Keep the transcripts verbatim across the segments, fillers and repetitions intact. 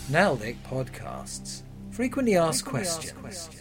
Naldic Podcasts. Frequently asked questions.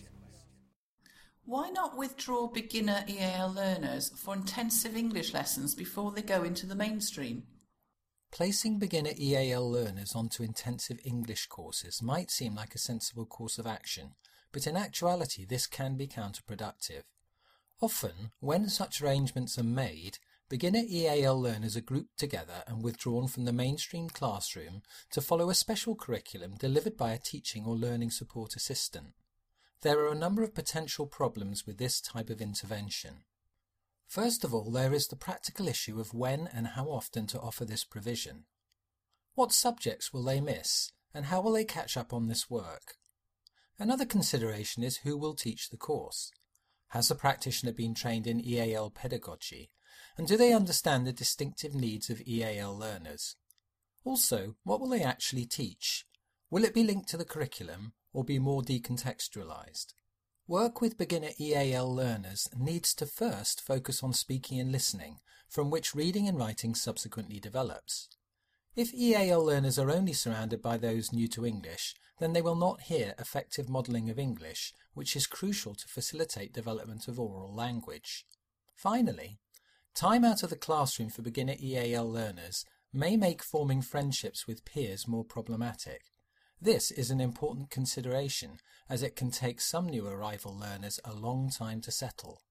Why not withdraw beginner E A L learners for intensive English lessons before they go into the mainstream? Placing beginner E A L learners onto intensive English courses might seem like a sensible course of action, but in actuality this can be counterproductive. Often, when such arrangements are made, beginner E A L learners are grouped together and withdrawn from the mainstream classroom to follow a special curriculum delivered by a teaching or learning support assistant. There are a number of potential problems with this type of intervention. First of all, there is the practical issue of when and how often to offer this provision. What subjects will they miss, and how will they catch up on this work? Another consideration is who will teach the course. Has the practitioner been trained in E A L pedagogy, and do they understand the distinctive needs of E A L learners? Also, what will they actually teach? Will it be linked to the curriculum or be more decontextualized? Work with beginner E A L learners needs to first focus on speaking and listening, from which reading and writing subsequently develops. If E A L learners are only surrounded by those new to English, then they will not hear effective modelling of English, which is crucial to facilitate development of oral language. Finally, time out of the classroom for beginner E A L learners may make forming friendships with peers more problematic. This is an important consideration, as it can take some new arrival learners a long time to settle.